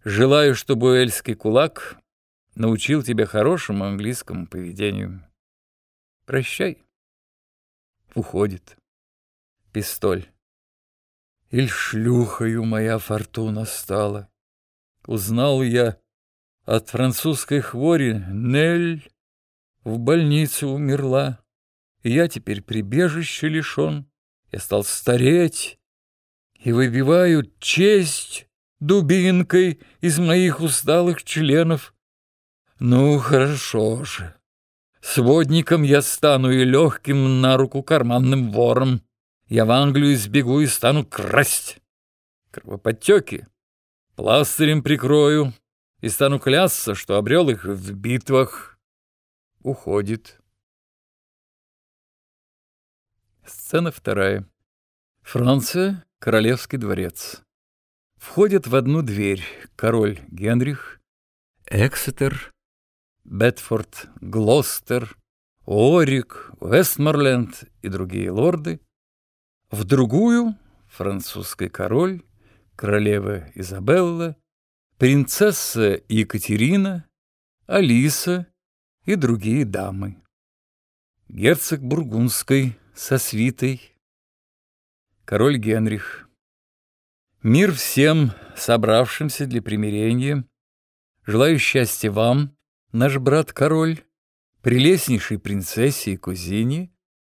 Желаю, чтобы уэльский кулак научил тебя хорошему английскому поведению. Прощай. Уходит. Пистоль. Иль шлюхою моя фортуна стала. Узнал я от французской хвори Нель в больнице умерла. И я теперь прибежище лишен. Я стал стареть и выбиваю честь дубинкой из моих усталых членов. Ну, хорошо же. Сводником я стану и легким на руку карманным вором. Я в Англию сбегу и стану красть. Кровоподтеки пластырем прикрою и стану клясться, что обрел их в битвах. Уходит. Сцена вторая. Франция, Королевский дворец. Входят в одну дверь король Генрих, Эксетер, Бетфорд, Глостер, Уорик, Вестморленд и другие лорды. В другую — французский король, королева Изабелла, принцесса Екатерина, Алиса и другие дамы. Герцог Бургундской со свитой, король Генрих. Мир всем, собравшимся для примирения. Желаю счастья вам, наш брат-король, прелестнейшей принцессе и кузине,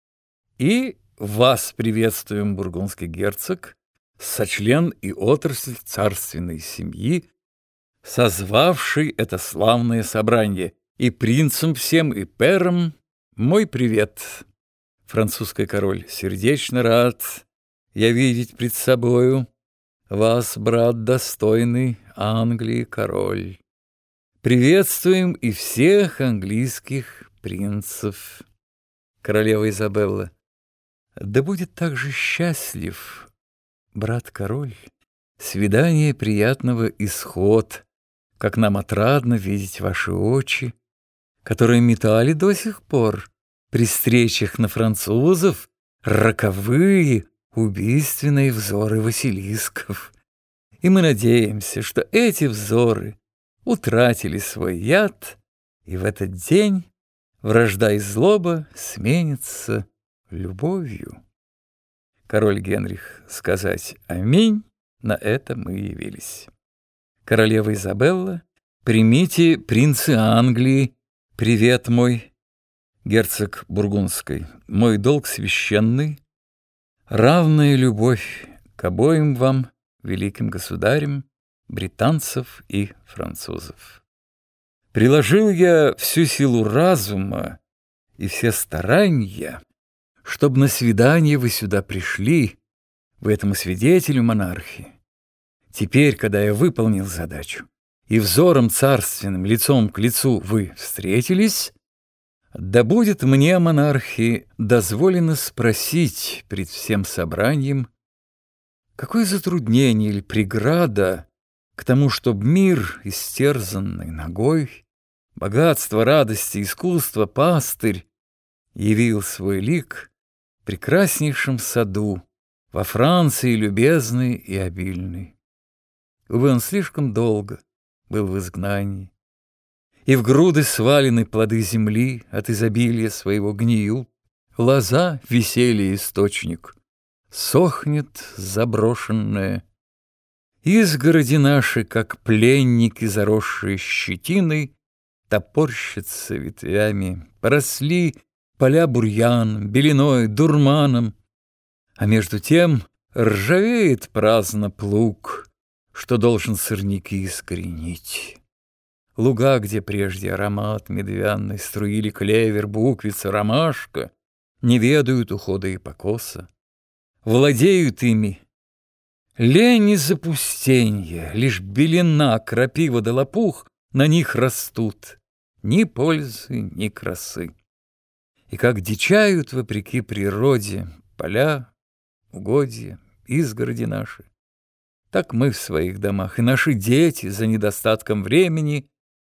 и вас приветствуем, бургундский герцог, сочлен и отрасль царственной семьи, созвавший это славное собрание, и принцам всем, и пэрам мой привет. Французский король, сердечно рад я видеть пред собою вас, брат достойный Англии король. Приветствуем и всех английских принцев. Королева Изабелла. Да будет также счастлив, брат-король, свидание приятного исход, как нам отрадно видеть ваши очи, которые метали до сих пор при встречах на французов роковые, убийственные взоры Василисков. И мы надеемся, что эти взоры утратили свой яд, и в этот день вражда и злоба сменятся любовью. Король Генрих сказать «Аминь», на это мы явились. Королева Изабелла, примите, принцы Англии, привет мой. Герцог Бургундской, мой долг священный, равная любовь к обоим вам, великим государям, британцев и французов. Приложил я всю силу разума и все старания, чтобы на свидание вы сюда пришли, вы этому свидетелю монархии. Теперь, когда я выполнил задачу, и взором царственным, лицом к лицу вы встретились, да будет мне, монархи, дозволено спросить пред всем собранием, какое затруднение или преграда к тому, чтоб мир, истерзанный ногой, богатство, радости, искусство, пастырь, явил свой лик в прекраснейшем саду, во Франции любезный и обильный. Увы, он слишком долго был в изгнании, и в груды свалены плоды земли от изобилия своего гниют, лоза — веселье источник, сохнет заброшенная. Изгороди наши, как пленники, заросшие щетиной, топорщатся ветвями, поросли поля бурьяном, беленой, дурманом, а между тем ржавеет праздно плуг, что должен сорняки искоренить. Луга, где прежде аромат медвяный струили клевер, буквица, ромашка, не ведают ухода и покоса. Владеют ими лень и запустенье, лишь белена, крапива да лопух на них растут, ни пользы, ни красы. И как дичают, вопреки природе, поля, угодья, изгороди наши, так мы в своих домах и наши дети за недостатком времени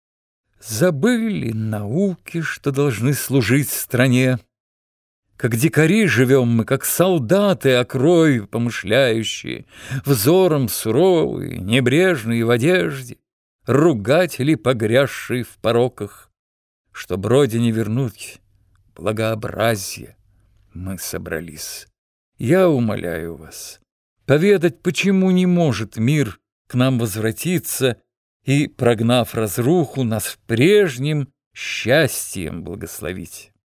забыли науки, что должны служить стране. Как дикари живем мы, как солдаты о крови помышляющие, взором суровые, небрежные в одежде, ругатели, погрязшие в пороках, чтоб родине вернуть благообразие, мы собрались. Я умоляю вас поведать, почему не может мир к нам возвратиться и, прогнав разруху, нас прежним счастьем благословить.